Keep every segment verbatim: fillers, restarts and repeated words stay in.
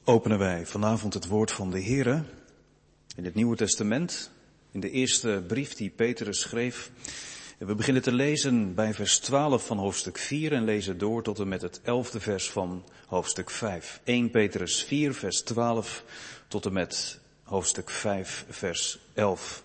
Openen wij vanavond het woord van de Heere in het Nieuwe Testament, in de eerste brief die Petrus schreef. En we beginnen te lezen bij vers twaalf van hoofdstuk vier en lezen door tot en met het elfde vers van hoofdstuk vijf. eerste Petrus vier, vers twaalf tot en met hoofdstuk vijf, vers elf.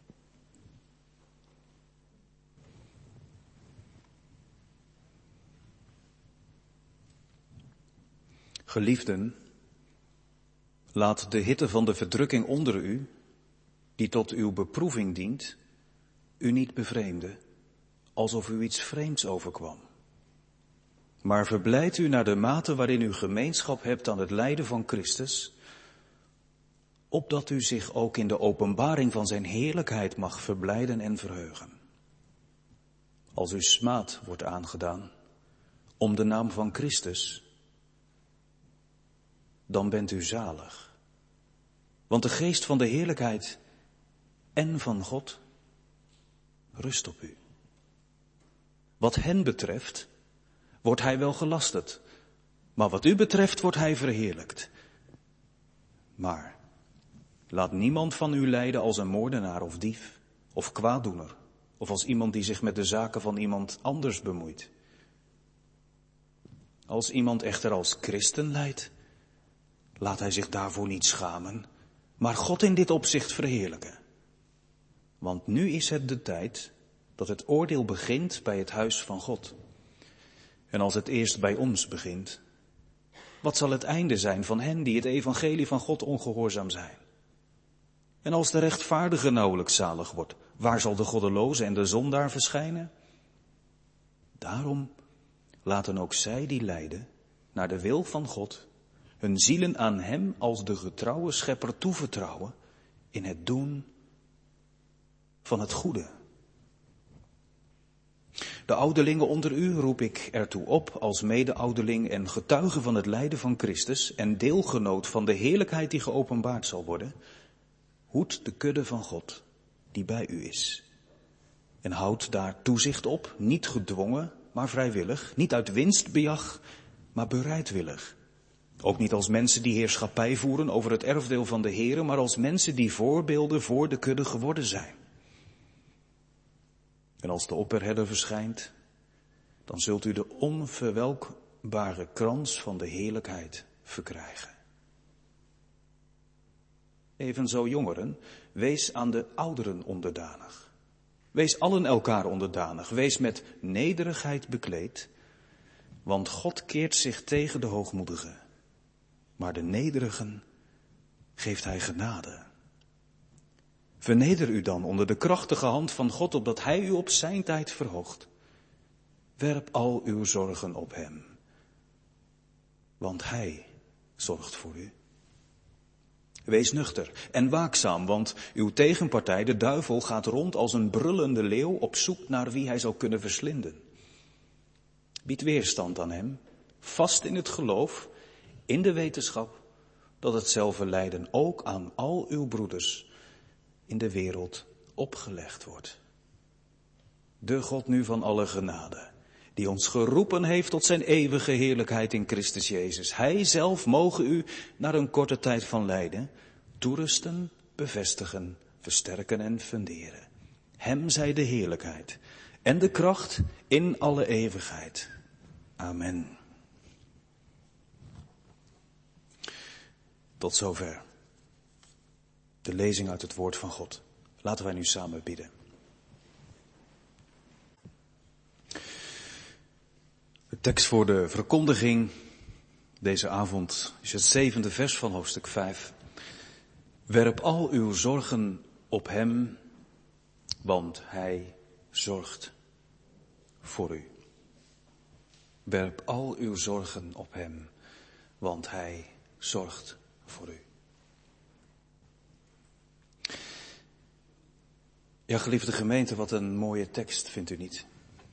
Geliefden, laat de hitte van de verdrukking onder u, die tot uw beproeving dient, u niet bevreemden, alsof u iets vreemds overkwam. Maar verblijd u naar de mate waarin u gemeenschap hebt aan het lijden van Christus, opdat u zich ook in de openbaring van zijn heerlijkheid mag verblijden en verheugen. Als u smaad wordt aangedaan, om de naam van Christus, dan bent u zalig. Want de geest van de heerlijkheid en van God rust op u. Wat hen betreft, wordt hij wel gelasterd, maar wat u betreft wordt hij verheerlijkt. Maar laat niemand van u lijden als een moordenaar of dief of kwaaddoener, of als iemand die zich met de zaken van iemand anders bemoeit. Als iemand echter als christen lijdt, laat hij zich daarvoor niet schamen, maar God in dit opzicht verheerlijken. Want nu is het de tijd dat het oordeel begint bij het huis van God. En als het eerst bij ons begint, wat zal het einde zijn van hen die het evangelie van God ongehoorzaam zijn? En als de rechtvaardige nauwelijks zalig wordt, waar zal de goddeloze en de zondaar verschijnen? Daarom laten ook zij die lijden naar de wil van God hun zielen aan hem als de getrouwe schepper toevertrouwen in het doen van het goede. De ouderlingen onder u roep ik ertoe op als mede-ouderling en getuige van het lijden van Christus en deelgenoot van de heerlijkheid die geopenbaard zal worden. Hoed de kudde van God die bij u is. En houd daar toezicht op, niet gedwongen, maar vrijwillig, niet uit winstbejag, maar bereidwillig. Ook niet als mensen die heerschappij voeren over het erfdeel van de Here, maar als mensen die voorbeelden voor de kudde geworden zijn. En als de opperherder verschijnt, dan zult u de onverwelkbare krans van de heerlijkheid verkrijgen. Evenzo jongeren, wees aan de ouderen onderdanig. Wees allen elkaar onderdanig, wees met nederigheid bekleed, want God keert zich tegen de hoogmoedigen. Maar de nederigen geeft hij genade. Verneder u dan onder de krachtige hand van God, opdat hij u op zijn tijd verhoogt. Werp al uw zorgen op hem, want hij zorgt voor u. Wees nuchter en waakzaam, want uw tegenpartij, de duivel, gaat rond als een brullende leeuw op zoek naar wie hij zou kunnen verslinden. Bied weerstand aan hem, vast in het geloof, in de wetenschap dat hetzelfde lijden ook aan al uw broeders in de wereld opgelegd wordt. De God nu van alle genade, die ons geroepen heeft tot zijn eeuwige heerlijkheid in Christus Jezus. Hij zelf moge u na een korte tijd van lijden toerusten, bevestigen, versterken en funderen. Hem zij de heerlijkheid en de kracht in alle eeuwigheid. Amen. Tot zover de lezing uit het woord van God. Laten wij nu samen bidden. De tekst voor de verkondiging deze avond is het zevende vers van hoofdstuk vijf. Werp al uw zorgen op hem, want hij zorgt voor u. Werp al uw zorgen op hem, want hij zorgt voor u. Ja, geliefde gemeente, wat een mooie tekst, vindt u niet?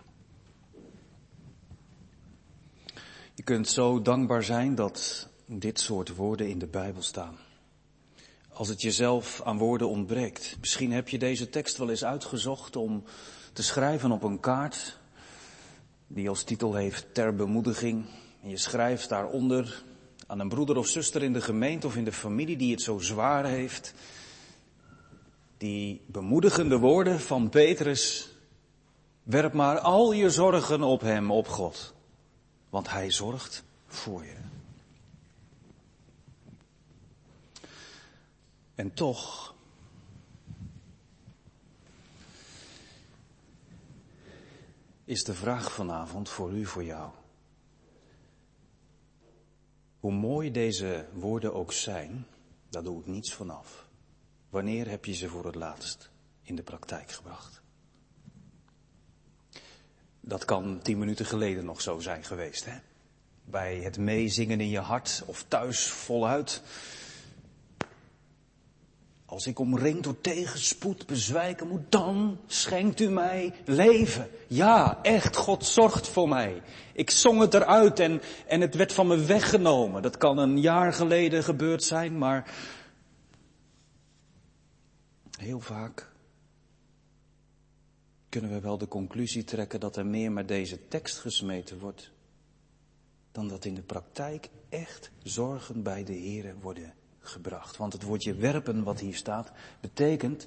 Je kunt zo dankbaar zijn dat dit soort woorden in de Bijbel staan. Als het jezelf aan woorden ontbreekt. Misschien heb je deze tekst wel eens uitgezocht om te schrijven op een kaart die als titel heeft ter bemoediging. En je schrijft daaronder aan een broeder of zuster in de gemeente of in de familie die het zo zwaar heeft, die bemoedigende woorden van Petrus: werp maar al je zorgen op hem, op God, want hij zorgt voor je. En toch is de vraag vanavond voor u, voor jou: hoe mooi deze woorden ook zijn, daar doe ik niets van af. Wanneer heb je ze voor het laatst in de praktijk gebracht? Dat kan tien minuten geleden nog zo zijn geweest, hè? Bij het meezingen in je hart of thuis voluit. Als ik omringd door tegenspoed bezwijken moet, dan schenkt u mij leven. Ja, echt, God zorgt voor mij. Ik zong het eruit en, en het werd van me weggenomen. Dat kan een jaar geleden gebeurd zijn, maar heel vaak kunnen we wel de conclusie trekken dat er meer met deze tekst gesmeten wordt, dan dat in de praktijk echt zorgen bij de Here worden gebracht. Want het woordje werpen wat hier staat, betekent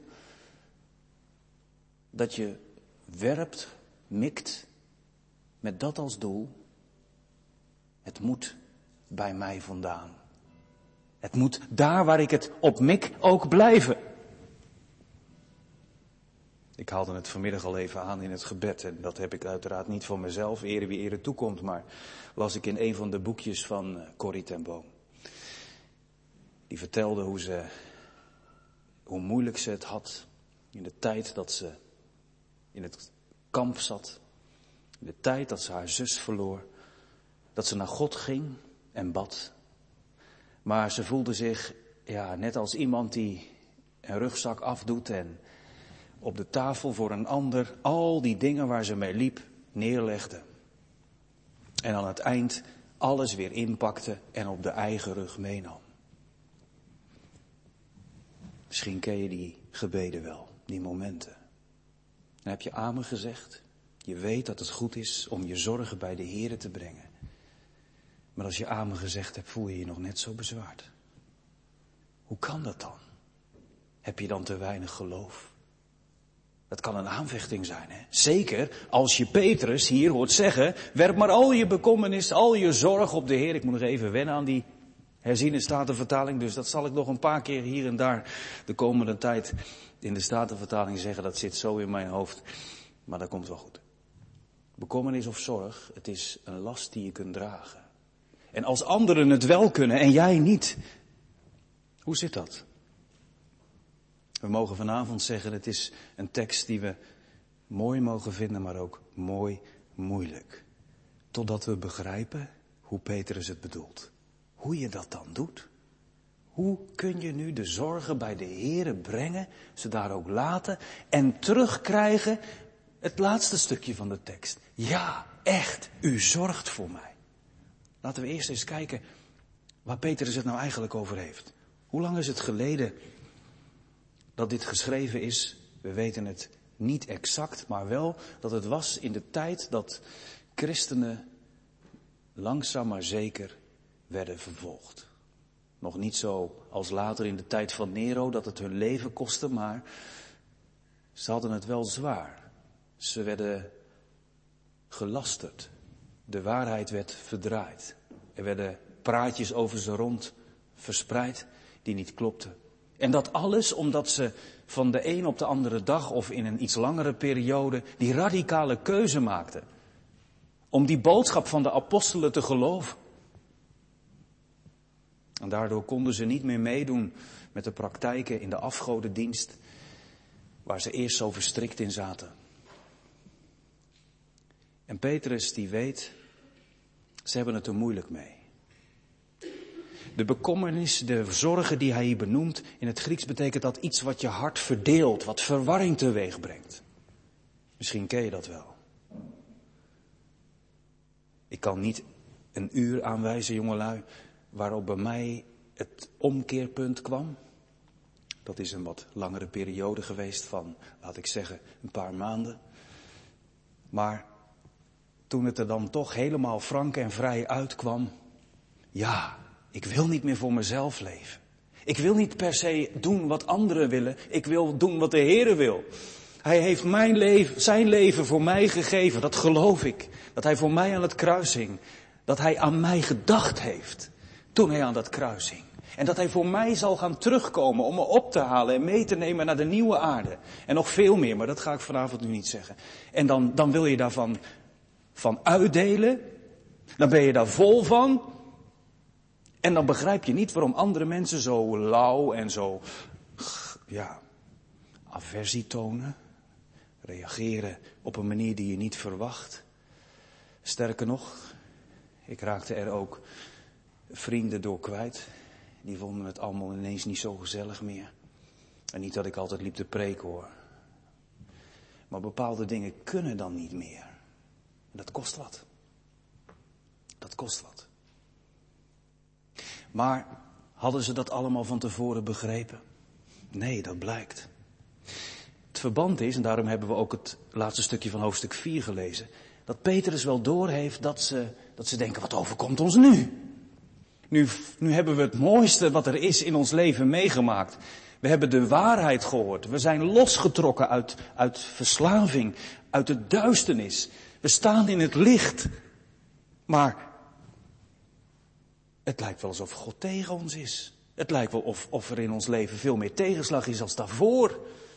dat je werpt, mikt, met dat als doel: het moet bij mij vandaan. Het moet daar waar ik het op mik ook blijven. Ik haalde het vanmiddag al even aan in het gebed en dat heb ik uiteraard niet voor mezelf, ere wie ere toekomt, maar las ik in een van de boekjes van Corrie ten Boom. Die vertelde hoe ze, hoe moeilijk ze het had in de tijd dat ze in het kamp zat. In de tijd dat ze haar zus verloor. Dat ze naar God ging en bad. Maar ze voelde zich, ja, net als iemand die een rugzak afdoet en op de tafel voor een ander al die dingen waar ze mee liep neerlegde. En aan het eind alles weer inpakte en op de eigen rug meenam. Misschien ken je die gebeden wel, die momenten. Dan heb je amen gezegd. Je weet dat het goed is om je zorgen bij de Here te brengen. Maar als je amen gezegd hebt, voel je je nog net zo bezwaard. Hoe kan dat dan? Heb je dan te weinig geloof? Dat kan een aanvechting zijn, hè? Zeker als je Petrus hier hoort zeggen: werp maar al je bekommernis, al je zorg op de Heer. Ik moet nog even wennen aan die herziene Statenvertaling, dus dat zal ik nog een paar keer hier en daar de komende tijd in de Statenvertaling zeggen. Dat zit zo in mijn hoofd, maar dat komt wel goed. Bekommernis of zorg, het is een last die je kunt dragen. En als anderen het wel kunnen en jij niet, hoe zit dat? We mogen vanavond zeggen, het is een tekst die we mooi mogen vinden, maar ook mooi moeilijk. Totdat we begrijpen hoe Petrus het bedoelt. Hoe je dat dan doet. Hoe kun je nu de zorgen bij de Here brengen, ze daar ook laten en terugkrijgen, het laatste stukje van de tekst. Ja, echt, u zorgt voor mij. Laten we eerst eens kijken waar Petrus het nou eigenlijk over heeft. Hoe lang is het geleden dat dit geschreven is? We weten het niet exact, maar wel dat het was in de tijd dat christenen langzaam maar zeker werden vervolgd. Nog niet zo als later in de tijd van Nero dat het hun leven kostte, maar ze hadden het wel zwaar. Ze werden gelasterd. De waarheid werd verdraaid. Er werden praatjes over ze rond verspreid die niet klopten. En dat alles omdat ze van de een op de andere dag of in een iets langere periode die radicale keuze maakten. Om die boodschap van de apostelen te geloven. En daardoor konden ze niet meer meedoen met de praktijken in de afgodendienst waar ze eerst zo verstrikt in zaten. En Petrus die weet, ze hebben het er moeilijk mee. De bekommernis, de zorgen die hij hier benoemt, in het Grieks betekent dat iets wat je hart verdeelt, wat verwarring teweeg brengt. Misschien ken je dat wel. Ik kan niet een uur aanwijzen, jongelui, waarop bij mij het omkeerpunt kwam. Dat is een wat langere periode geweest van, laat ik zeggen, een paar maanden. Maar toen het er dan toch helemaal frank en vrij uitkwam, ja, ik wil niet meer voor mezelf leven. Ik wil niet per se doen wat anderen willen. Ik wil doen wat de Heere wil. Hij heeft mijn leven, zijn leven voor mij gegeven. Dat geloof ik. Dat hij voor mij aan het kruis hing. Dat hij aan mij gedacht heeft toen hij aan dat kruis hing. En dat hij voor mij zal gaan terugkomen om me op te halen en mee te nemen naar de nieuwe aarde. En nog veel meer, maar dat ga ik vanavond nu niet zeggen. En dan, dan wil je daarvan van uitdelen. Dan ben je daar vol van. En dan begrijp je niet waarom andere mensen zo lauw en zo, ja, aversie tonen. Reageren op een manier die je niet verwacht. Sterker nog, ik raakte er ook vrienden door kwijt. Die vonden het allemaal ineens niet zo gezellig meer. En niet dat ik altijd liep te preken hoor. Maar bepaalde dingen kunnen dan niet meer. En dat kost wat. Dat kost wat. Maar hadden ze dat allemaal van tevoren begrepen? Nee, dat blijkt. Het verband is, en daarom hebben we ook het laatste stukje van hoofdstuk vier gelezen, dat Petrus wel doorheeft dat ze, dat ze denken, wat overkomt ons nu? nu? Nu hebben we het mooiste wat er is in ons leven meegemaakt. We hebben de waarheid gehoord. We zijn losgetrokken uit, uit verslaving, uit de duisternis. We staan in het licht. Maar het lijkt wel alsof God tegen ons is. Het lijkt wel of, of er in ons leven veel meer tegenslag is als daarvoor.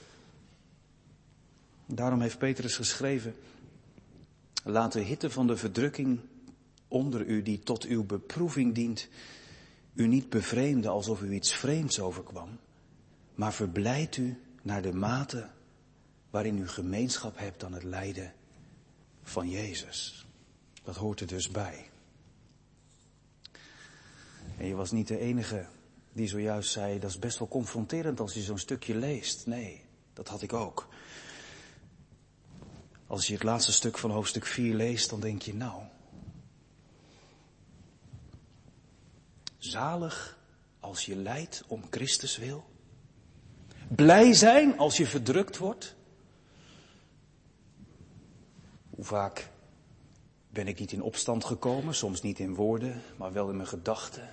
Daarom heeft Petrus geschreven, laat de hitte van de verdrukking onder u, die tot uw beproeving dient, u niet bevreemden alsof u iets vreemds overkwam, maar verblijd u naar de mate waarin u gemeenschap hebt aan het lijden van Jezus. Dat hoort er dus bij. En je was niet de enige die zojuist zei, dat is best wel confronterend als je zo'n stukje leest. Nee, dat had ik ook. Als je het laatste stuk van hoofdstuk vier leest, dan denk je, nou, zalig als je lijdt om Christus wil. Blij zijn als je verdrukt wordt. Hoe vaak ben ik niet in opstand gekomen, soms niet in woorden, maar wel in mijn gedachten.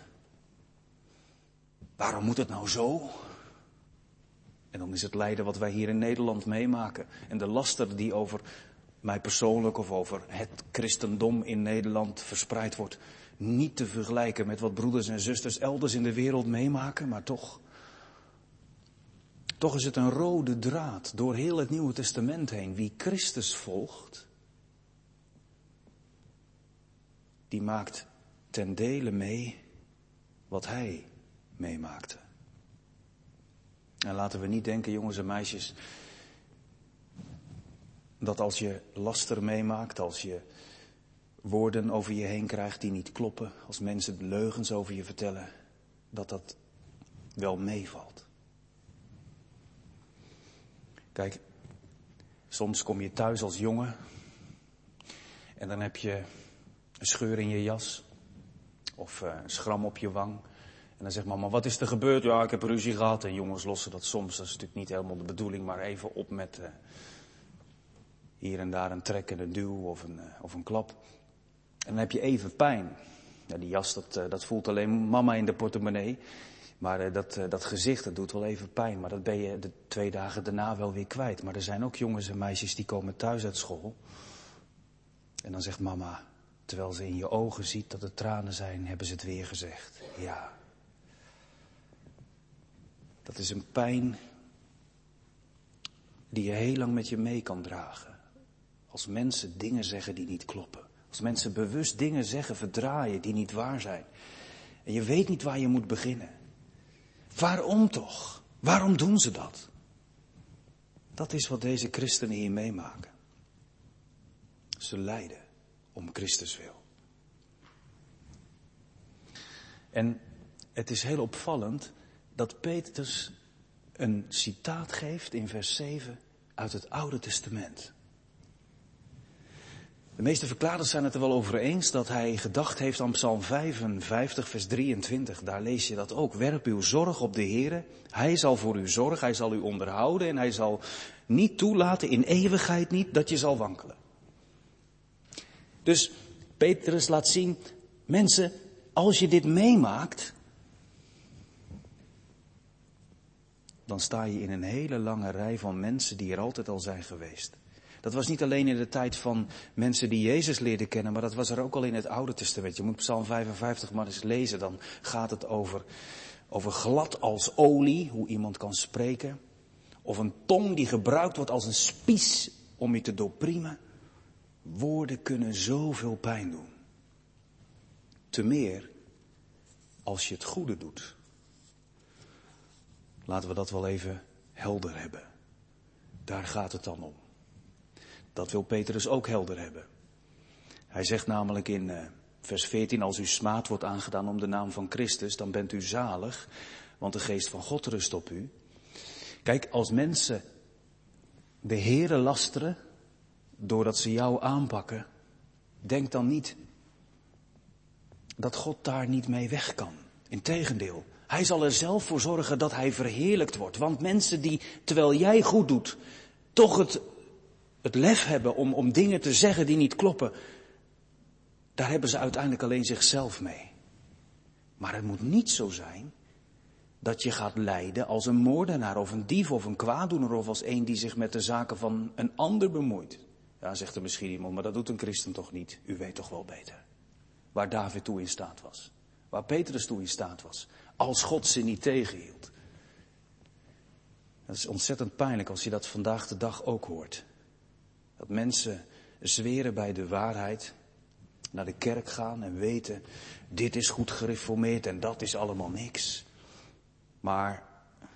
Waarom moet het nou zo? En dan is het lijden wat wij hier in Nederland meemaken. En de laster die over mij persoonlijk of over het christendom in Nederland verspreid wordt. Niet te vergelijken met wat broeders en zusters elders in de wereld meemaken. Maar toch. Toch is het een rode draad door heel het Nieuwe Testament heen. Wie Christus volgt, die maakt ten dele mee wat hij meemaakte. En laten we niet denken, jongens en meisjes, dat als je laster meemaakt, als je woorden over je heen krijgt die niet kloppen, als mensen leugens over je vertellen, dat dat wel meevalt. Kijk, soms kom je thuis als jongen en dan heb je een scheur in je jas of een schram op je wang. En dan zegt mama, wat is er gebeurd? Ja, ik heb ruzie gehad. En jongens lossen dat soms, dat is natuurlijk niet helemaal de bedoeling, maar even op met uh, hier en daar een trek en een duw of een, uh, of een klap. En dan heb je even pijn. Ja, die jas, dat, uh, dat voelt alleen mama in de portemonnee. Maar uh, dat, uh, dat gezicht, dat doet wel even pijn. Maar dat ben je de twee dagen daarna wel weer kwijt. Maar er zijn ook jongens en meisjes die komen thuis uit school. En dan zegt mama, terwijl ze in je ogen ziet dat er tranen zijn, hebben ze het weer gezegd. Ja. Dat is een pijn die je heel lang met je mee kan dragen. Als mensen dingen zeggen die niet kloppen. Als mensen bewust dingen zeggen, verdraaien die niet waar zijn. En je weet niet waar je moet beginnen. Waarom toch? Waarom doen ze dat? Dat is wat deze christenen hier meemaken. Ze lijden om Christus wil. En het is heel opvallend dat Petrus een citaat geeft in vers zeven uit het Oude Testament. De meeste verklaarders zijn het er wel over eens dat hij gedacht heeft aan Psalm vijfenvijftig, vers drieëntwintig. Daar lees je dat ook. Werp uw zorg op de Heere. Hij zal voor u zorgen, hij zal u onderhouden en hij zal niet toelaten, in eeuwigheid niet, dat je zal wankelen. Dus Petrus laat zien, mensen, als je dit meemaakt, dan sta je in een hele lange rij van mensen die er altijd al zijn geweest. Dat was niet alleen in de tijd van mensen die Jezus leerden kennen, maar dat was er ook al in het Oude Testament. Je moet Psalm vijfenvijftig maar eens lezen, dan gaat het over, over glad als olie, hoe iemand kan spreken. Of een tong die gebruikt wordt als een spies om je te doorpriemen. Woorden kunnen zoveel pijn doen. Te meer als je het goede doet. Laten we dat wel even helder hebben. Daar gaat het dan om. Dat wil Petrus ook helder hebben. Hij zegt namelijk in uh, vers veertien, als u smaad wordt aangedaan om de naam van Christus, dan bent u zalig, want de geest van God rust op u. Kijk, als mensen de Heere lasteren, doordat ze jou aanpakken, denk dan niet dat God daar niet mee weg kan. Integendeel, hij zal er zelf voor zorgen dat hij verheerlijkt wordt. Want mensen die, terwijl jij goed doet, toch het, het lef hebben om, om dingen te zeggen die niet kloppen, daar hebben ze uiteindelijk alleen zichzelf mee. Maar het moet niet zo zijn dat je gaat lijden als een moordenaar of een dief of een kwaaddoener of als een die zich met de zaken van een ander bemoeit. Ja, zegt er misschien iemand, maar dat doet een christen toch niet? U weet toch wel beter. Waar David toe in staat was. Waar Petrus toe in staat was. Als God ze niet tegenhield. Dat is ontzettend pijnlijk als je dat vandaag de dag ook hoort. Dat mensen zweren bij de waarheid, naar de kerk gaan en weten, dit is goed gereformeerd en dat is allemaal niks. Maar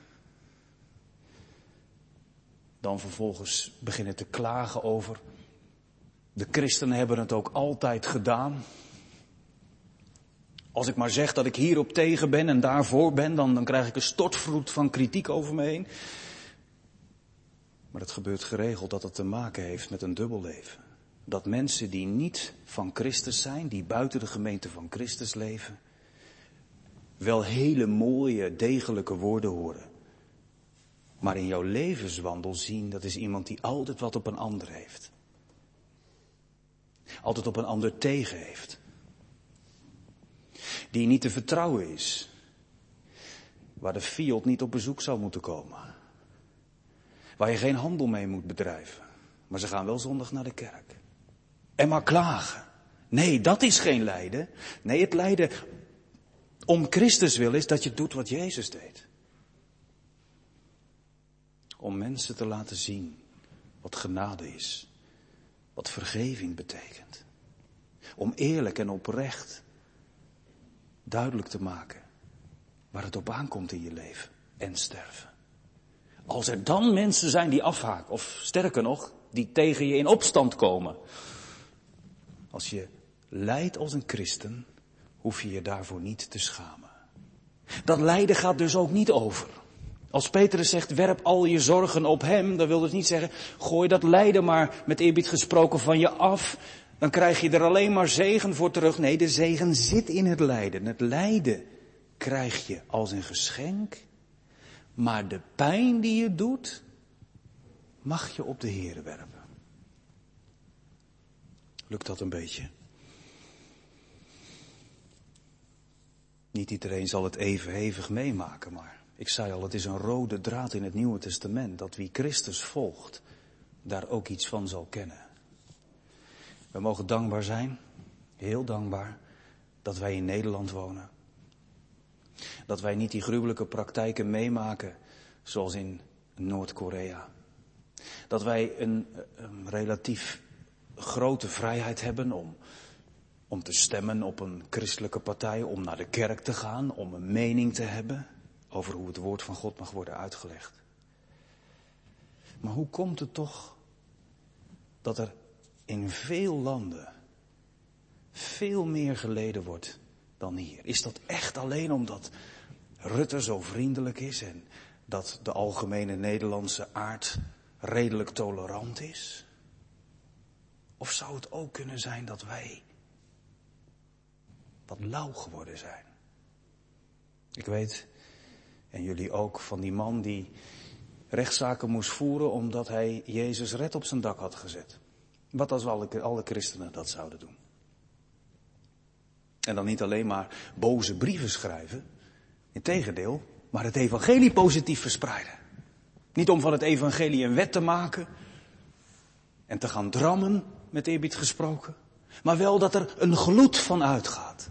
dan vervolgens beginnen te klagen over, de christenen hebben het ook altijd gedaan. Als ik maar zeg dat ik hierop tegen ben en daarvoor ben, dan, dan krijg ik een stortvloed van kritiek over me heen. Maar het gebeurt geregeld dat het te maken heeft met een dubbelleven. Dat mensen die niet van Christus zijn, die buiten de gemeente van Christus leven, wel hele mooie, degelijke woorden horen. Maar in jouw levenswandel zien, dat is iemand die altijd wat op een ander heeft. Altijd op een ander tegen heeft. Die niet te vertrouwen is. Waar de Fiat niet op bezoek zou moeten komen. Waar je geen handel mee moet bedrijven. Maar ze gaan wel zondag naar de kerk. En maar klagen. Nee, dat is geen lijden. Nee, het lijden om Christus wil is dat je doet wat Jezus deed. Om mensen te laten zien wat genade is. Wat vergeving betekent. Om eerlijk en oprecht duidelijk te maken waar het op aankomt in je leven en sterven. Als er dan mensen zijn die afhaken, of sterker nog, die tegen je in opstand komen. Als je lijdt als een christen, hoef je je daarvoor niet te schamen. Dat lijden gaat dus ook niet over. Als Petrus zegt, werp al je zorgen op hem, dan wil dus niet zeggen, gooi dat lijden maar met eerbied gesproken van je af. Dan krijg je er alleen maar zegen voor terug. Nee, de zegen zit in het lijden. Het lijden krijg je als een geschenk. Maar de pijn die je doet, mag je op de Heere werpen. Lukt dat een beetje? Niet iedereen zal het even hevig meemaken, maar ik zei al, het is een rode draad in het Nieuwe Testament, dat wie Christus volgt, daar ook iets van zal kennen. We mogen dankbaar zijn, heel dankbaar, dat wij in Nederland wonen. Dat wij niet die gruwelijke praktijken meemaken, zoals in Noord-Korea. Dat wij een, een relatief grote vrijheid hebben om, om te stemmen op een christelijke partij, om naar de kerk te gaan, om een mening te hebben over hoe het woord van God mag worden uitgelegd. Maar hoe komt het toch dat er in veel landen veel meer geleden wordt dan hier? Is dat echt alleen omdat Rutte zo vriendelijk is en dat de algemene Nederlandse aard redelijk tolerant is? Of zou het ook kunnen zijn dat wij wat lauw geworden zijn? Ik weet, en jullie ook, van die man die rechtszaken moest voeren omdat hij Jezus red op zijn dak had gezet. Wat als alle, alle christenen dat zouden doen? En dan niet alleen maar boze brieven schrijven. Integendeel, maar het evangelie positief verspreiden. Niet om van het evangelie een wet te maken en te gaan drammen, met eerbied gesproken. Maar wel dat er een gloed van uitgaat.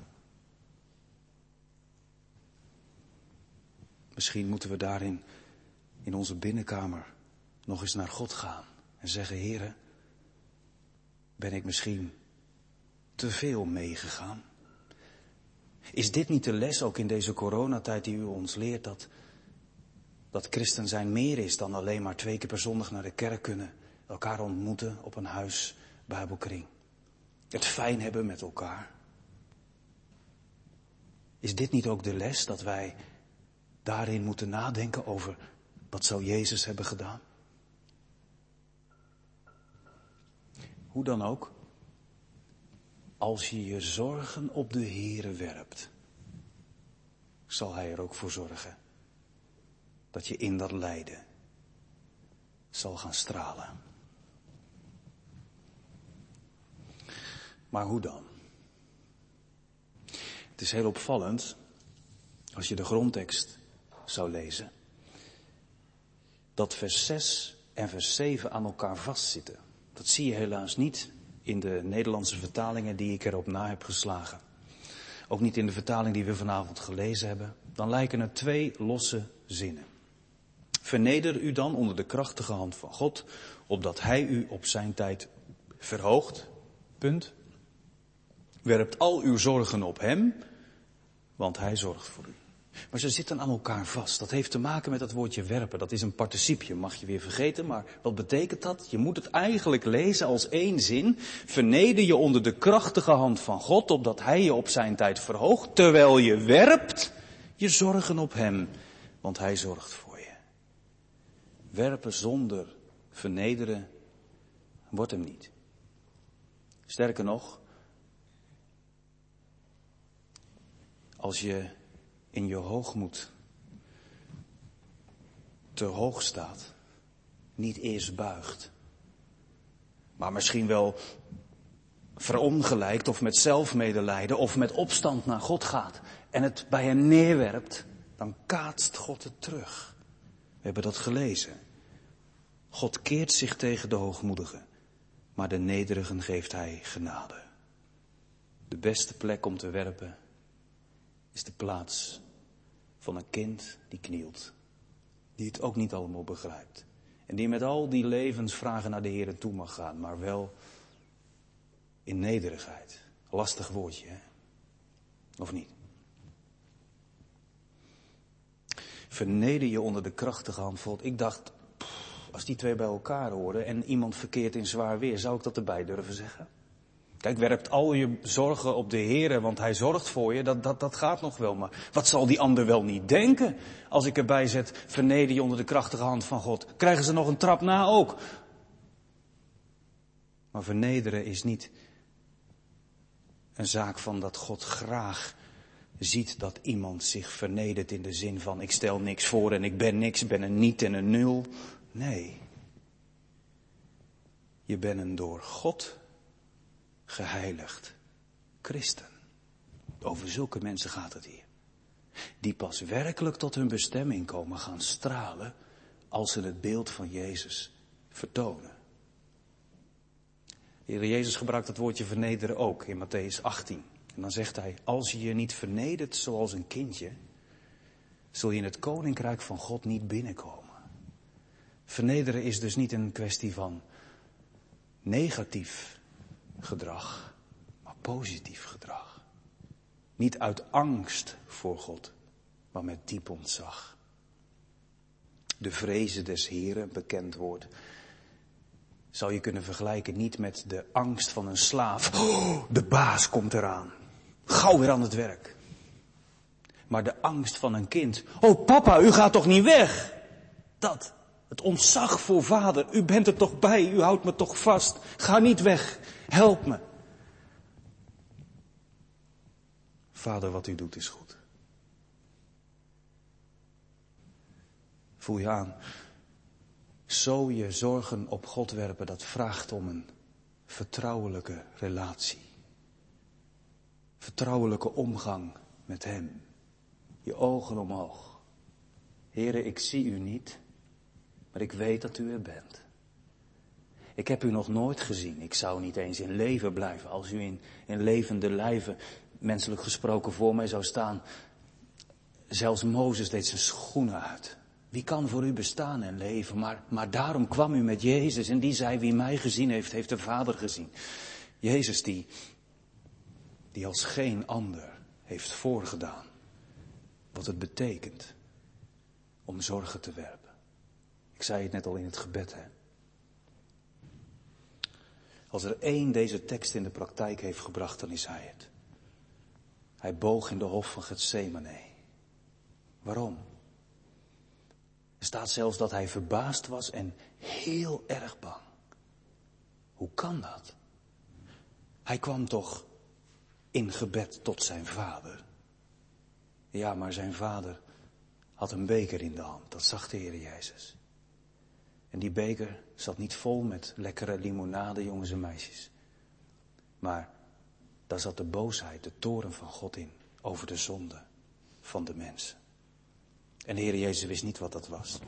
Misschien moeten we daarin in onze binnenkamer nog eens naar God gaan. En zeggen, Heere, ben ik misschien te veel meegegaan? Is dit niet de les ook in deze coronatijd die u ons leert, dat, dat christen zijn meer is dan alleen maar twee keer per zondag naar de kerk kunnen, elkaar ontmoeten op een huis, Bijbelkring. Het fijn hebben met elkaar. Is dit niet ook de les dat wij daarin moeten nadenken over wat zou Jezus hebben gedaan? Hoe dan ook, als je je zorgen op de Heere werpt, zal Hij er ook voor zorgen dat je in dat lijden zal gaan stralen. Maar hoe dan? Het is heel opvallend, als je de grondtekst zou lezen, dat vers zes en vers zeven aan elkaar vastzitten. Dat zie je helaas niet in de Nederlandse vertalingen die ik erop na heb geslagen. Ook niet in de vertaling die we vanavond gelezen hebben. Dan lijken er twee losse zinnen. Verneder u dan onder de krachtige hand van God, opdat Hij u op zijn tijd verhoogt. Punt. Werpt al uw zorgen op Hem, want Hij zorgt voor u. Maar ze zitten aan elkaar vast. Dat heeft te maken met dat woordje werpen. Dat is een participium, mag je weer vergeten. Maar wat betekent dat? Je moet het eigenlijk lezen als één zin. Verneder je onder de krachtige hand van God, opdat Hij je op zijn tijd verhoogt. Terwijl je werpt je zorgen op Hem, want Hij zorgt voor je. Werpen zonder vernederen wordt hem niet. Sterker nog, als je in je hoogmoed te hoog staat, niet eerst buigt, maar misschien wel verongelijkt of met zelfmedelijden of met opstand naar God gaat en het bij hem neerwerpt, dan kaatst God het terug. We hebben dat gelezen. God keert zich tegen de hoogmoedigen, maar de nederigen geeft hij genade. De beste plek om te werpen is de plaats van een kind die knielt. Die het ook niet allemaal begrijpt. En die met al die levensvragen naar de Heer toe mag gaan, maar wel in nederigheid. Lastig woordje, hè? Of niet? Verneder je onder de krachtige hand van God. Ik dacht, pff, als die twee bij elkaar horen en iemand verkeert in zwaar weer, zou ik dat erbij durven zeggen? Kijk, werpt al je zorgen op de Heer, want Hij zorgt voor je, dat, dat, dat gaat nog wel. Maar wat zal die ander wel niet denken als ik erbij zet, verneder je onder de krachtige hand van God? Krijgen ze nog een trap na ook? Maar vernederen is niet een zaak van dat God graag ziet dat iemand zich vernedert in de zin van ik stel niks voor en ik ben niks, ben een niet en een nul. Nee. Je bent een door God geheiligd christen. Over zulke mensen gaat het hier. Die pas werkelijk tot hun bestemming komen gaan stralen als ze het beeld van Jezus vertonen. De Heer Jezus gebruikt het woordje vernederen ook in Mattheüs achttien. En dan zegt hij, als je je niet vernedert zoals een kindje, zul je in het koninkrijk van God niet binnenkomen. Vernederen is dus niet een kwestie van negatief gedrag, maar positief gedrag. Niet uit angst voor God, maar met diep ontzag. De vreze des Heren, een bekend woord, zou je kunnen vergelijken niet met de angst van een slaaf. Oh, de baas komt eraan. Gauw weer aan het werk. Maar de angst van een kind. Oh papa, u gaat toch niet weg? Dat. Het ontzag voor vader. U bent er toch bij. U houdt me toch vast. Ga niet weg. Help me. Vader, wat u doet is goed. Voel je aan. Zo je zorgen op God werpen, dat vraagt om een vertrouwelijke relatie. vertrouwelijke omgang met hem. Je ogen omhoog. Heere, ik zie u niet, maar ik weet dat u er bent. Ik heb u nog nooit gezien. Ik zou niet eens in leven blijven als u in, in levende lijven, menselijk gesproken, voor mij zou staan. Zelfs Mozes deed zijn schoenen uit. Wie kan voor u bestaan en leven? Maar, maar daarom kwam u met Jezus en die zei, wie mij gezien heeft, heeft de Vader gezien. Jezus die, die als geen ander heeft voorgedaan wat het betekent om zorgen te werpen. Ik zei het net al in het gebed, hè. Als er één deze tekst in de praktijk heeft gebracht, dan is hij het. Hij boog in de hof van Getsemane. Waarom? Er staat zelfs dat hij verbaasd was en heel erg bang. Hoe kan dat? Hij kwam toch in gebed tot zijn vader. Ja, maar zijn vader had een beker in de hand. Dat zag de Heer Jezus. En die beker zat niet vol met lekkere limonade, jongens en meisjes. Maar daar zat de boosheid, de toorn van God in. Over de zonde van de mensen. En de Heer Jezus wist niet wat dat was.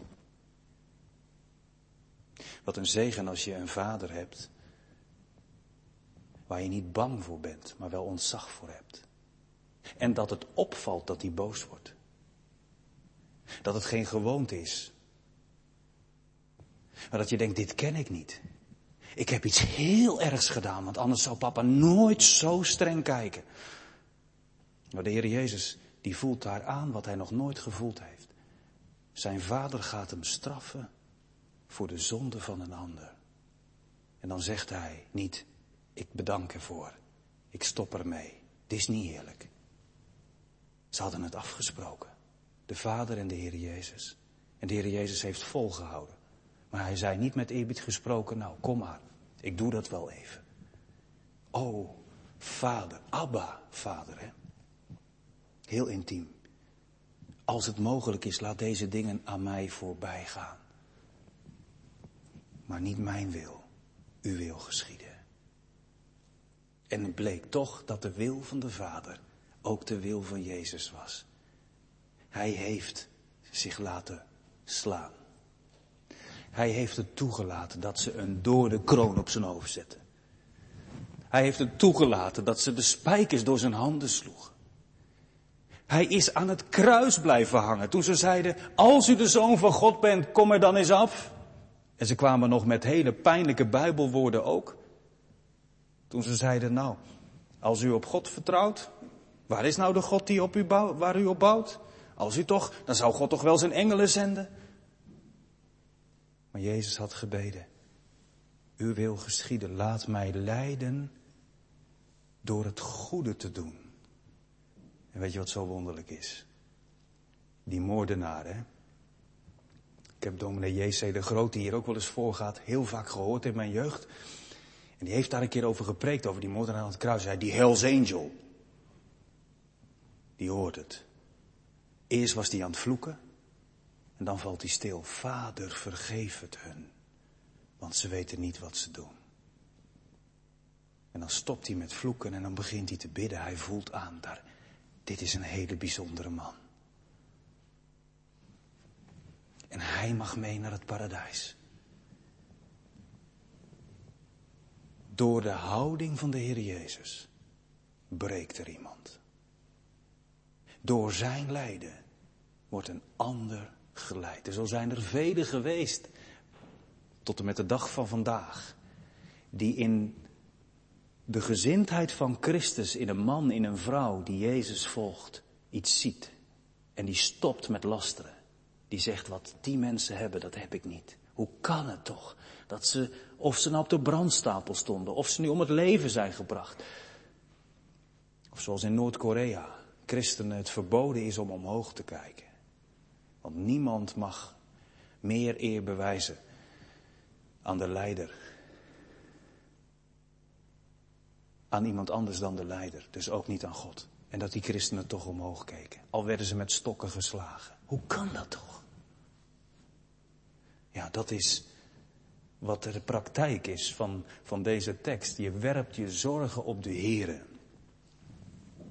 Wat een zegen als je een vader hebt waar je niet bang voor bent, maar wel ontzag voor hebt. En dat het opvalt dat hij boos wordt. Dat het geen gewoonte is. Maar dat je denkt, dit ken ik niet. Ik heb iets heel ergs gedaan, want anders zou papa nooit zo streng kijken. Maar de Heer Jezus, die voelt daar aan wat hij nog nooit gevoeld heeft. Zijn vader gaat hem straffen voor de zonde van een ander. En dan zegt hij niet, ik bedank ervoor. Ik stop ermee. Dit is niet eerlijk. Ze hadden het afgesproken. De vader en de Heer Jezus. En de Heer Jezus heeft volgehouden. Maar hij zei niet met eerbied gesproken, nou kom maar, ik doe dat wel even. O, vader, Abba, vader, hè. Heel intiem. Als het mogelijk is, laat deze dingen aan mij voorbij gaan. Maar niet mijn wil, uw wil geschieden. En het bleek toch dat de wil van de Vader ook de wil van Jezus was. Hij heeft zich laten slaan. Hij heeft het toegelaten dat ze een doornenkroon op zijn hoofd zetten. Hij heeft het toegelaten dat ze de spijkers door zijn handen sloegen. Hij is aan het kruis blijven hangen. Toen ze zeiden, als u de Zoon van God bent, kom er dan eens af. En ze kwamen nog met hele pijnlijke Bijbelwoorden ook. Toen ze zeiden, nou, als u op God vertrouwt, waar is nou de God die op u bouwt, waar u op bouwt? Als u toch, dan zou God toch wel zijn engelen zenden. Maar Jezus had gebeden, uw wil geschieden, laat mij leiden door het goede te doen. En weet je wat zo wonderlijk is? Die moordenaar, hè? Ik heb dominee J C de Groot, die hier ook wel eens voorgaat, heel vaak gehoord in mijn jeugd. En die heeft daar een keer over gepreekt, over die moordenaar aan het kruis. Hij zei, die Hells Angel, die hoort het. Eerst was hij aan het vloeken. En dan valt hij stil. Vader, vergeef het hun. Want ze weten niet wat ze doen. En dan stopt hij met vloeken en dan begint hij te bidden. Hij voelt aan, daar, dit is een hele bijzondere man. En hij mag mee naar het paradijs. Door de houding van de Heer Jezus breekt er iemand. Door zijn lijden wordt een ander geleid. En zo zijn er velen geweest, tot en met de dag van vandaag, die in de gezindheid van Christus, in een man, in een vrouw die Jezus volgt, iets ziet. En die stopt met lasteren. Die zegt, wat die mensen hebben, dat heb ik niet. Hoe kan het toch? Dat ze, of ze nou op de brandstapel stonden, of ze nu om het leven zijn gebracht. Of zoals in Noord-Korea, christenen het verboden is om omhoog te kijken. Want niemand mag meer eer bewijzen aan de leider. Aan iemand anders dan de leider, dus ook niet aan God. En dat die christenen toch omhoog keken, al werden ze met stokken geslagen. Hoe kan dat toch? Ja, dat is wat de praktijk is van, van deze tekst. Je werpt je zorgen op de Here.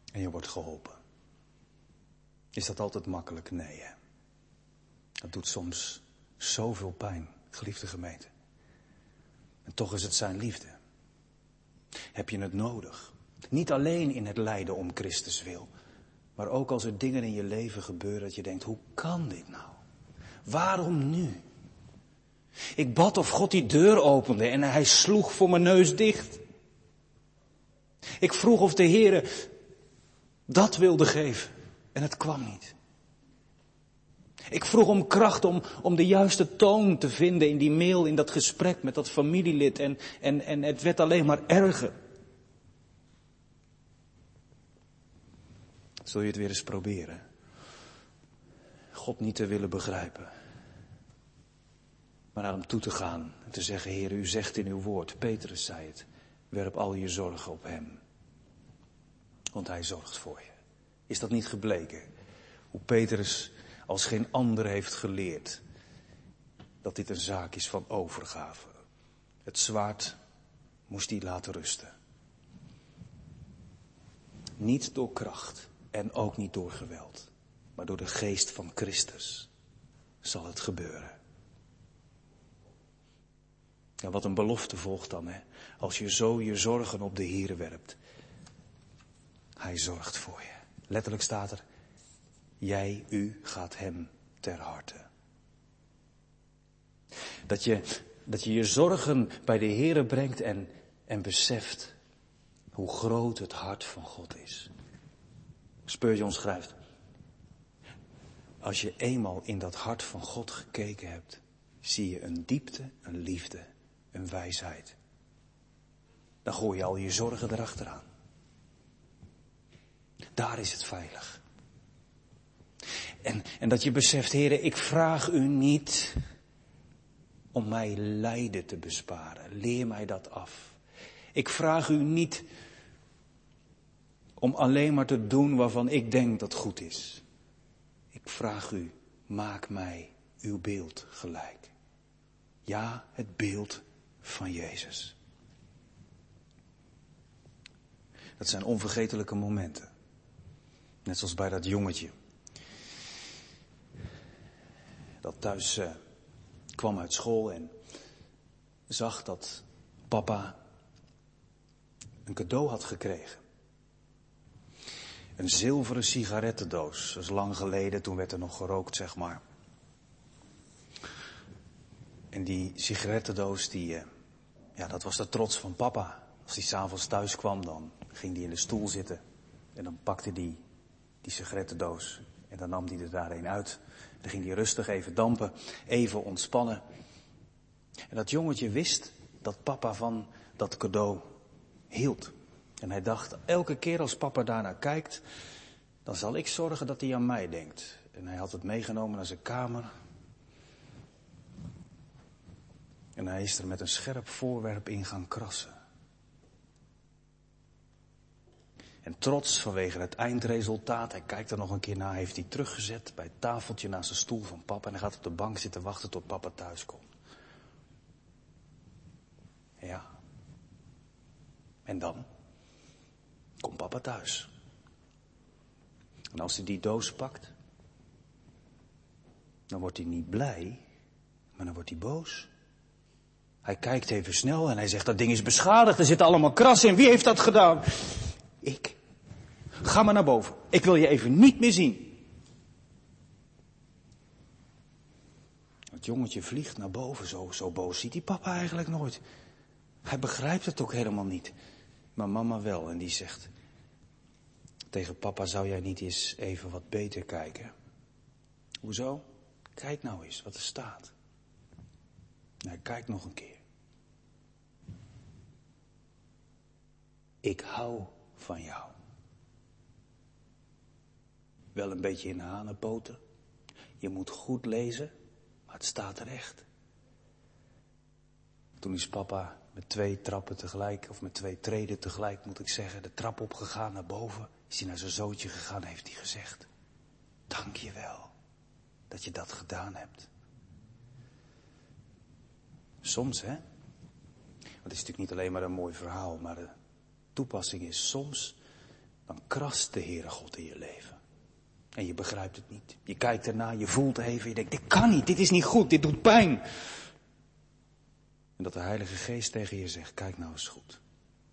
En je wordt geholpen. Is dat altijd makkelijk? Nee, hè? Dat doet soms zoveel pijn, geliefde gemeente. En toch is het zijn liefde. Heb je het nodig? Niet alleen in het lijden om Christus wil, maar ook als er dingen in je leven gebeuren dat je denkt, hoe kan dit nou? Waarom nu? Ik bad of God die deur opende en hij sloeg voor mijn neus dicht. Ik vroeg of de Heere dat wilde geven en het kwam niet. Ik vroeg om kracht om, om de juiste toon te vinden in die mail, in dat gesprek met dat familielid en, en, en het werd alleen maar erger. Zul je het weer eens proberen? God niet te willen begrijpen. Maar naar hem toe te gaan en te zeggen, Heer, u zegt in uw woord, Petrus zei het, werp al je zorgen op hem. Want hij zorgt voor je. Is dat niet gebleken? Hoe Petrus als geen ander heeft geleerd dat dit een zaak is van overgave. Het zwaard moest hij laten rusten. Niet door kracht en ook niet door geweld, maar door de geest van Christus zal het gebeuren. Ja, wat een belofte volgt dan, hè? Als je zo je zorgen op de Heere werpt. Hij zorgt voor je. Letterlijk staat er, jij, u gaat hem ter harte. Dat je dat je, je zorgen bij de Heere brengt en, en beseft hoe groot het hart van God is. Spurgeon schrijft, als je eenmaal in dat hart van God gekeken hebt, zie je een diepte, een liefde, een wijsheid. Dan gooi je al je zorgen erachteraan. Daar is het veilig. En, en dat je beseft, Heere, ik vraag u niet om mij lijden te besparen. Leer mij dat af. Ik vraag u niet om alleen maar te doen waarvan ik denk dat goed is. Ik vraag u, maak mij uw beeld gelijk. Ja, het beeld van Jezus. Dat zijn onvergetelijke momenten. Net zoals bij dat jongetje. Dat thuis uh, kwam uit school en zag dat papa een cadeau had gekregen. Een zilveren sigarettendoos. Dat is lang geleden, toen werd er nog gerookt, zeg maar. En die sigarettendoos, die, uh, ja, dat was de trots van papa. Als hij 's avonds thuis kwam, dan ging hij in de stoel zitten. En dan pakte hij die sigarettendoos. En dan nam hij er daar een uit. Dan ging hij rustig even dampen, even ontspannen. En dat jongetje wist dat papa van dat cadeau hield. En hij dacht, elke keer als papa daarnaar kijkt, dan zal ik zorgen dat hij aan mij denkt. En hij had het meegenomen naar zijn kamer. En hij is er met een scherp voorwerp in gaan krassen. En trots vanwege het eindresultaat, hij kijkt er nog een keer naar, heeft hij teruggezet bij het tafeltje naast de stoel van papa. En hij gaat op de bank zitten wachten tot papa thuis komt. Ja. En dan komt papa thuis. En als hij die doos pakt, dan wordt hij niet blij, maar dan wordt hij boos. Hij kijkt even snel en hij zegt, dat ding is beschadigd, er zitten allemaal krassen in. Wie heeft dat gedaan? Ik. Ga maar naar boven. Ik wil je even niet meer zien. Het jongetje vliegt naar boven. Zo, zo boos ziet die papa eigenlijk nooit. Hij begrijpt het ook helemaal niet. Maar mama wel. En die zegt tegen papa, zou jij niet eens even wat beter kijken? Hoezo? Kijk nou eens wat er staat. Hij kijkt nog een keer. Ik hou van jou. Wel een beetje in de hanenpoten. Je moet goed lezen, maar het staat er echt. Toen is papa met twee trappen tegelijk, of met twee treden tegelijk moet ik zeggen, de trap opgegaan naar boven. Is hij naar zijn zoontje gegaan, heeft hij gezegd, dank je wel dat je dat gedaan hebt. Soms, hè. Want het is natuurlijk niet alleen maar een mooi verhaal, maar de toepassing is soms, dan krast de Heere God in je leven. En je begrijpt het niet. Je kijkt ernaar, je voelt even, je denkt, dit kan niet, dit is niet goed, dit doet pijn. En dat de Heilige Geest tegen je zegt, kijk nou eens goed.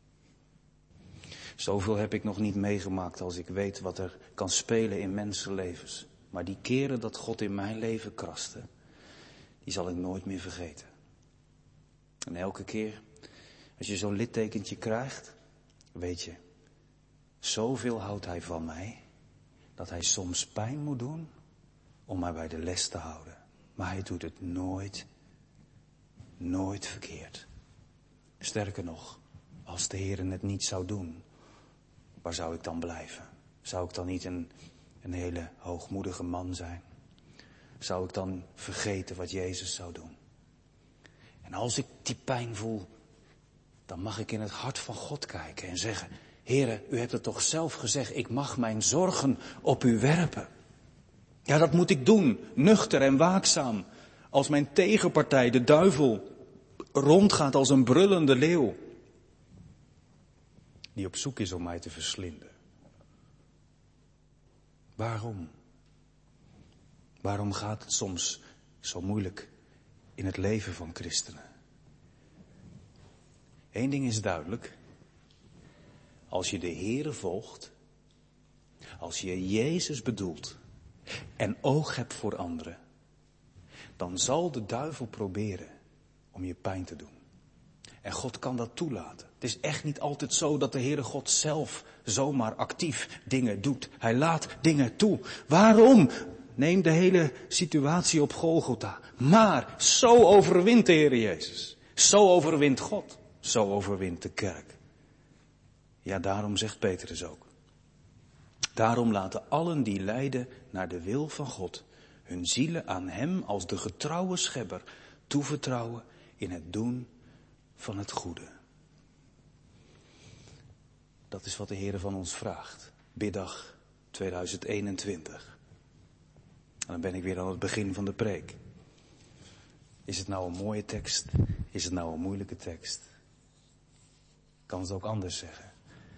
Zoveel heb ik nog niet meegemaakt als ik weet wat er kan spelen in mensenlevens. Maar die keren dat God in mijn leven kraste, die zal ik nooit meer vergeten. En elke keer, als je zo'n littekentje krijgt, weet je, zoveel houdt hij van mij, dat hij soms pijn moet doen om mij bij de les te houden. Maar hij doet het nooit, nooit verkeerd. Sterker nog, als de Heer het niet zou doen, waar zou ik dan blijven? Zou ik dan niet een, een hele hoogmoedige man zijn? Zou ik dan vergeten wat Jezus zou doen? En als ik die pijn voel, dan mag ik in het hart van God kijken en zeggen, Heere, u hebt het toch zelf gezegd, ik mag mijn zorgen op u werpen. Ja, dat moet ik doen, nuchter en waakzaam. Als mijn tegenpartij, de duivel, rondgaat als een brullende leeuw, die op zoek is om mij te verslinden. Waarom? Waarom gaat het soms zo moeilijk in het leven van christenen? Eén ding is duidelijk. Als je de Heere volgt, als je Jezus bedoelt en oog hebt voor anderen, dan zal de duivel proberen om je pijn te doen. En God kan dat toelaten. Het is echt niet altijd zo dat de Heere God zelf zomaar actief dingen doet. Hij laat dingen toe. Waarom? Neem de hele situatie op Golgotha. Maar zo overwint de Heere Jezus. Zo overwint God. Zo overwint de kerk. Ja, daarom zegt Petrus ook. Daarom laten allen die lijden naar de wil van God hun zielen aan hem als de getrouwe schepper toevertrouwen in het doen van het goede. Dat is wat de Heere van ons vraagt. Biddag tweeduizend eenentwintig. En dan ben ik weer aan het begin van de preek. Is het nou een mooie tekst? Is het nou een moeilijke tekst? Ik kan het ook anders zeggen.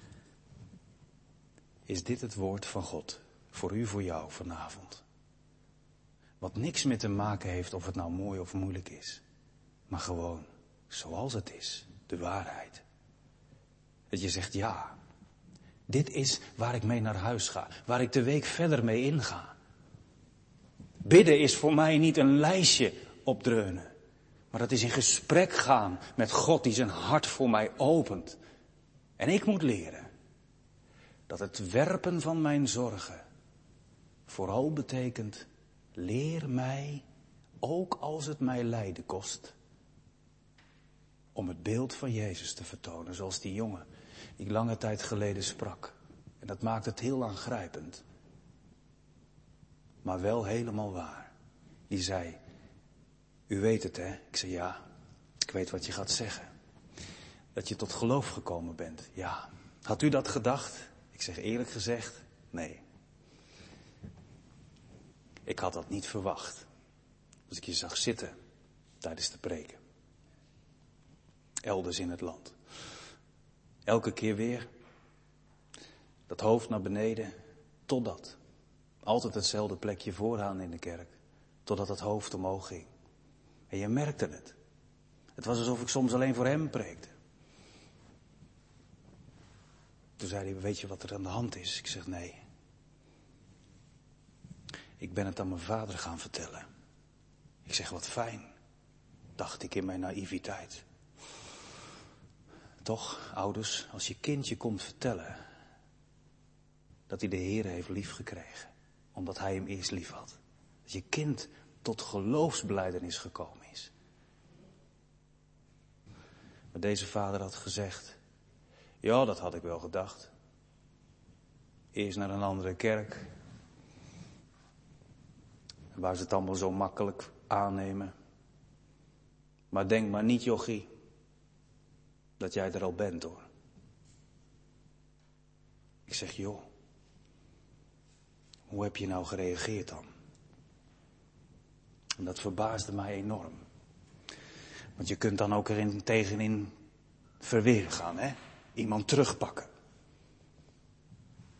Is dit het woord van God? Voor u, voor jou vanavond. Wat niks meer te maken heeft of het nou mooi of moeilijk is. Maar gewoon zoals het is. De waarheid. Dat je zegt ja. Dit is waar ik mee naar huis ga. Waar ik de week verder mee inga. Bidden is voor mij niet een lijstje opdreunen. Maar dat is in gesprek gaan met God die zijn hart voor mij opent. En ik moet leren dat het werpen van mijn zorgen vooral betekent, leer mij, ook als het mij lijden kost, om het beeld van Jezus te vertonen, zoals die jongen die lange tijd geleden sprak. En dat maakt het heel aangrijpend, maar wel helemaal waar. Die zei, u weet het hè? Ik zei ja, ik weet wat je gaat zeggen. Dat je tot geloof gekomen bent, ja. Had u dat gedacht? Ik zeg eerlijk gezegd, nee. Ik had dat niet verwacht. Als ik je zag zitten tijdens de preken. Elders in het land. Elke keer weer. Dat hoofd naar beneden. Totdat. Altijd hetzelfde plekje vooraan in de kerk. Totdat het hoofd omhoog ging. En je merkte het. Het was alsof ik soms alleen voor hem preekte. Toen zei hij, weet je wat er aan de hand is? Ik zeg, nee. Ik ben het aan mijn vader gaan vertellen. Ik zeg, wat fijn. Dacht ik in mijn naïviteit. Toch, ouders, als je kindje komt vertellen dat hij de Heer heeft liefgekregen. Omdat hij hem eerst lief had. Dat je kind tot geloofsbelijdenis gekomen is. Maar deze vader had gezegd, ja, dat had ik wel gedacht. Eerst naar een andere kerk. Waar ze het allemaal zo makkelijk aannemen. Maar denk maar niet, jochie, dat jij er al bent hoor. Ik zeg, joh, hoe heb je nou gereageerd dan? En dat verbaasde mij enorm. Want je kunt dan ook erin tegenin verweer gaan, hè? Iemand terugpakken.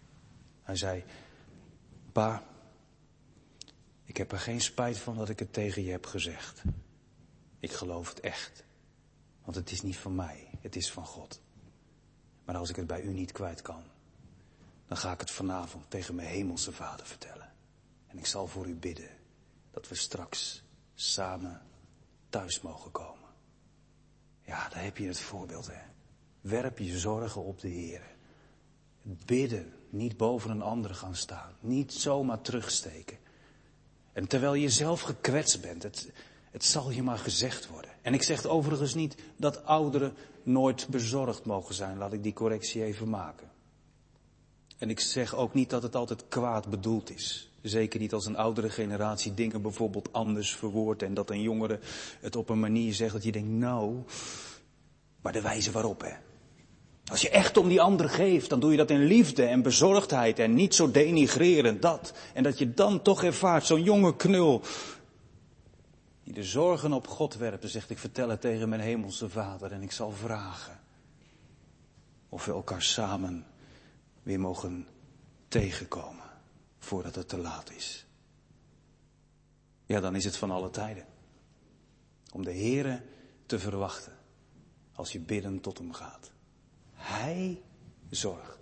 Hij zei, pa, ik heb er geen spijt van dat ik het tegen je heb gezegd. Ik geloof het echt. Want het is niet van mij, het is van God. Maar als ik het bij u niet kwijt kan, dan ga ik het vanavond tegen mijn hemelse Vader vertellen. En ik zal voor u bidden dat we straks samen thuis mogen komen. Ja, daar heb je het voorbeeld, hè. Werp je zorgen op de Heer. Bidden, niet boven een ander gaan staan. Niet zomaar terugsteken. En terwijl je zelf gekwetst bent, het, het zal je maar gezegd worden. En ik zeg overigens niet dat ouderen nooit bezorgd mogen zijn. Laat ik die correctie even maken. En ik zeg ook niet dat het altijd kwaad bedoeld is. Zeker niet als een oudere generatie dingen bijvoorbeeld anders verwoordt. En dat een jongere het op een manier zegt dat je denkt, nou, maar de wijze waarop, hè. Als je echt om die ander geeft, dan doe je dat in liefde en bezorgdheid en niet zo denigrerend dat. En dat je dan toch ervaart, zo'n jonge knul die de zorgen op God werpt en zegt, ik vertel het tegen mijn hemelse Vader en ik zal vragen of we elkaar samen weer mogen tegenkomen voordat het te laat is. Ja, dan is het van alle tijden om de Heere te verwachten als je bidden tot hem gaat. Hij zorgt.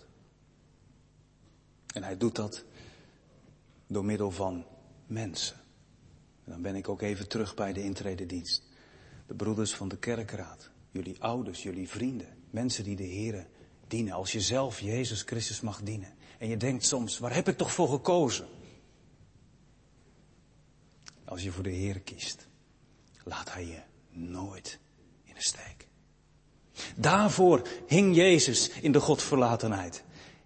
En hij doet dat door middel van mensen. En dan ben ik ook even terug bij de intrededienst. De broeders van de kerkraad, jullie ouders, jullie vrienden, mensen die de Heere dienen. Als je zelf Jezus Christus mag dienen. En je denkt soms, waar heb ik toch voor gekozen? Als je voor de Heere kiest, laat hij je nooit in de steek. Daarvoor hing Jezus in de Godverlatenheid.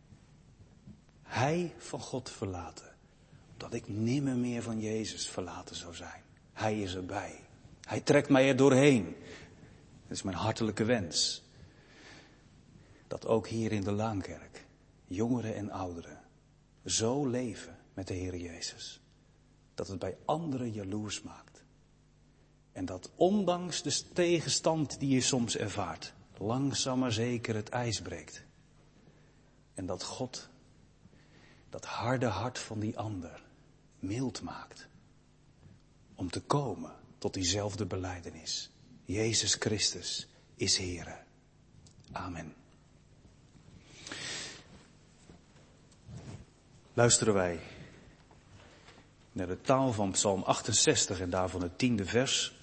Hij van God verlaten. Dat ik nimmer meer van Jezus verlaten zou zijn. Hij is erbij. Hij trekt mij er doorheen. Dat is mijn hartelijke wens. Dat ook hier in de Laankerk, jongeren en ouderen, zo leven met de Heer Jezus. Dat het bij anderen jaloers maakt. En dat ondanks de tegenstand die je soms ervaart, langzaam maar zeker het ijs breekt. En dat God dat harde hart van die ander mild maakt. Om te komen tot diezelfde belijdenis. Jezus Christus is Heere. Amen. Luisteren wij naar de taal van Psalm achtenzestig en daarvan het tiende vers.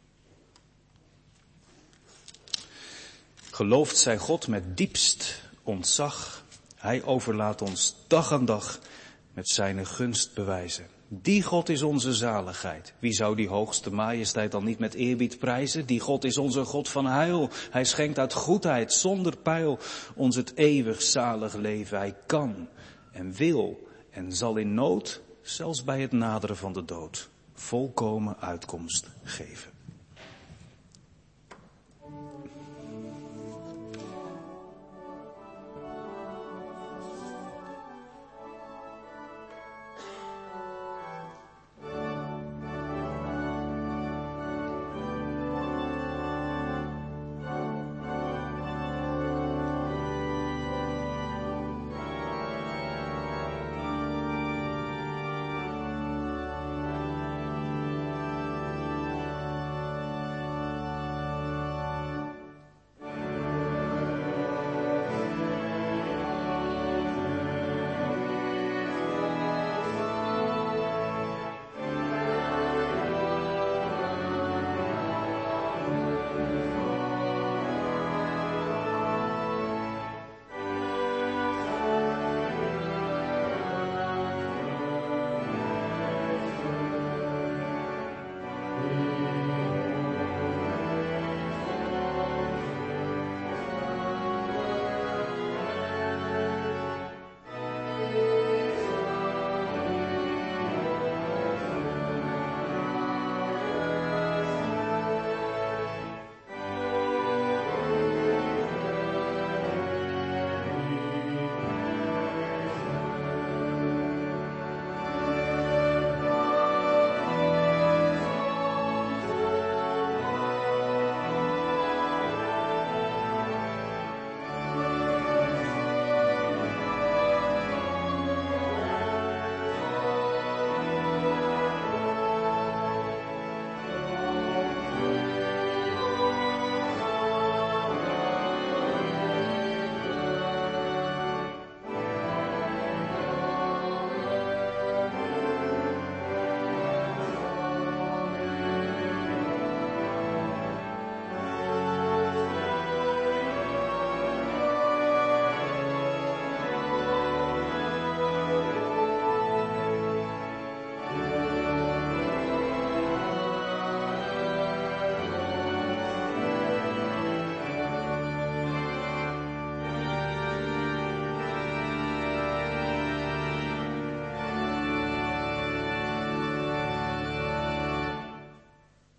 Geloofd zij God met diepst ontzag. Hij overlaat ons dag aan dag met zijn gunst bewijzen. Die God is onze zaligheid. Wie zou die hoogste majesteit dan niet met eerbied prijzen? Die God is onze God van heil. Hij schenkt uit goedheid zonder peil ons het eeuwig zalig leven. Hij kan en wil en zal in nood, zelfs bij het naderen van de dood, volkomen uitkomst geven.